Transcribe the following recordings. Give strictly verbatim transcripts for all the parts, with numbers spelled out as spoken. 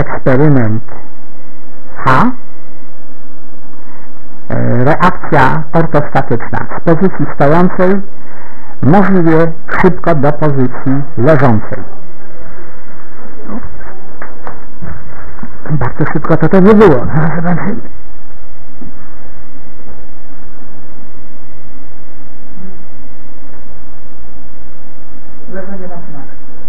eksperyment H. Reakcja ortostatyczna. Z pozycji stojącej możliwie szybko do pozycji leżącej. Bardzo szybko to to nie było. Leżenie na smak.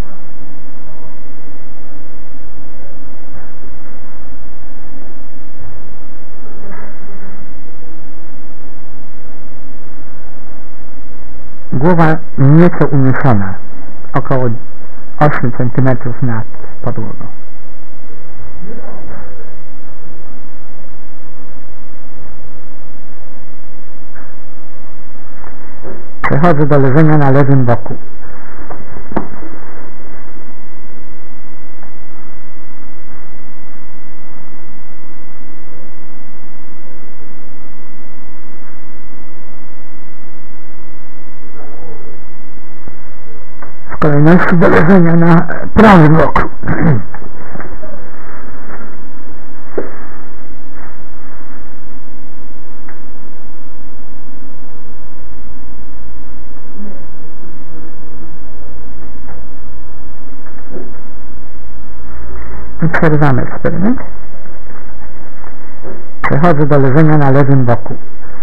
Głowa nieco uniesiona, około osiem centymetrów nad podłogą. Przechodzę do leżenia na lewym boku. W kolejności do leżenia na prawym boku. Przerywamy eksperyment. Przechodzę do leżenia na lewym boku.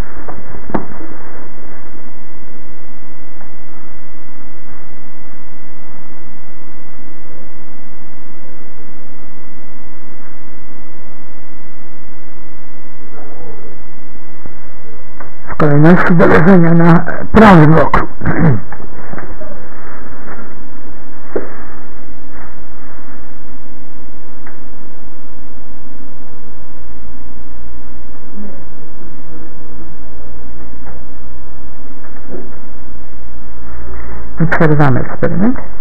W kolejności do leżenia na prawym boku. Przerywamy eksperyment.